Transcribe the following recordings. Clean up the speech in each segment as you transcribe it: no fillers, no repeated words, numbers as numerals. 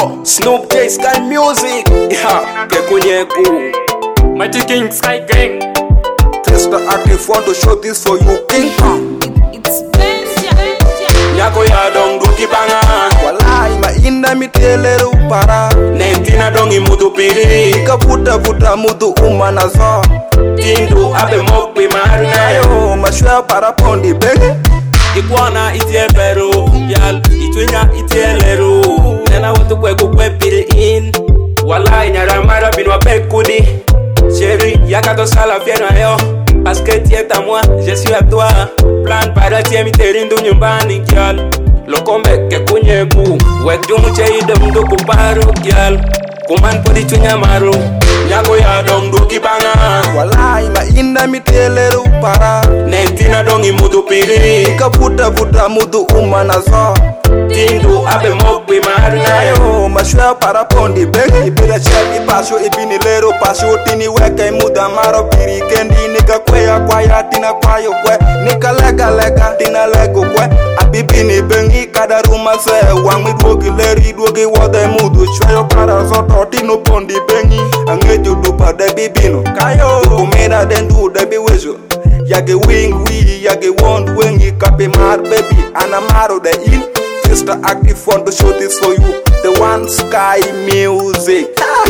Yo, Snoop J Sky Music. Yeah, Kekunyeku. Mighty King Sky Gang. Testa active want to show this for you, King Kong. It's Benja. Nyako ya dong duki banga. Walai mainda miteleru para. Nentina dongi mudu piri. Kaputa puta mudu umanazo. Tindu abe mokbi marna. Ayo, mashua para pondi bege. Ikwana itie peru. Yal, itwinya itie leru. Nena watu kwe kukwe piri in. Walai nyaramara binwa pekudi. Chérie, y'a qu'à te sala fier yo. Parce que tu es à moi, je suis à toi. Plan para ti mi terindo nyumbani gyal. Lokombe ke kunyeku. Wek jumu chei dem do kuparo gyal. Kuman podi chunya maru. Nyako ya dong do kibanga. Walai mainda miteleru para. Nentina dongi mudu piri. Kaputa puta mudu umanazo. Tindu abe mokbi marna. Ayo, mashua para pondi bege. Ibira cheli pasho ibini lero pasho tini weke muda maro piri kendi nika kwea kwaya tina kwayo kwe nika lega tina lego kwe abibini bengi kada ruma se wangi dwogi leri dwogi wode mudu chwayo para zoto tino pondi bengi angeju dupa de bibino kayo kumena dendu de biwezo yage wing yage wond wengi kapi mar baby anamaro de in Mr. Active want to show this for you. The one Sky Music.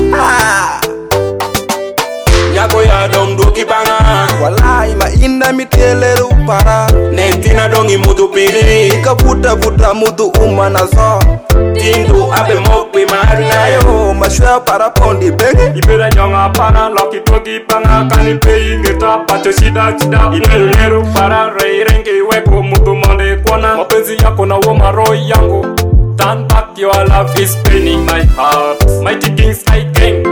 Nyako ya dong do kibanga. Walai mainda miteleru para. Nentina dongi mudu piri. Kaputa puta mudu umanazo. Tindu abe mokbi marna. Ayo, mashua para pondi bege. Ibera nyonga para loki toki panga kani pei ngeta pacho shida ineru para reirengi weko mudu monde kona mapenzi yako na woma roho yangu. Turn back, your love is spinning my heart. Mighty King Sky Gang.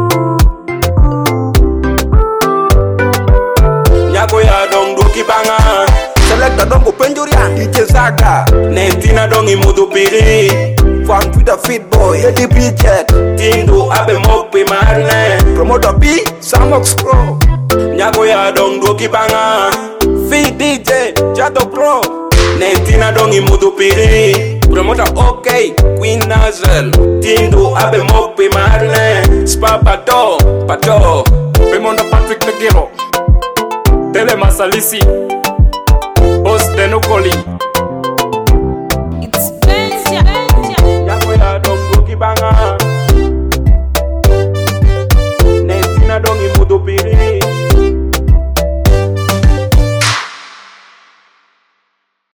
Nyako ya dong duki banga. Selecta dongo penjuria DJ Zaga. Nentina dongi mudu piri. Fan Twitter Fit Boy Eddie Bridget. Tindu abe mokbi marne. Promoter B Samox Pro. Nyako ya dong duki banga. Fit DJ Jato Pro. Nentina dongi mudu piri. Promoter OK Queen Nazel. Tindu abe mokbi marne. Spa pato Raymond Patrick Negero. Tele Masalisi Os Denokoli.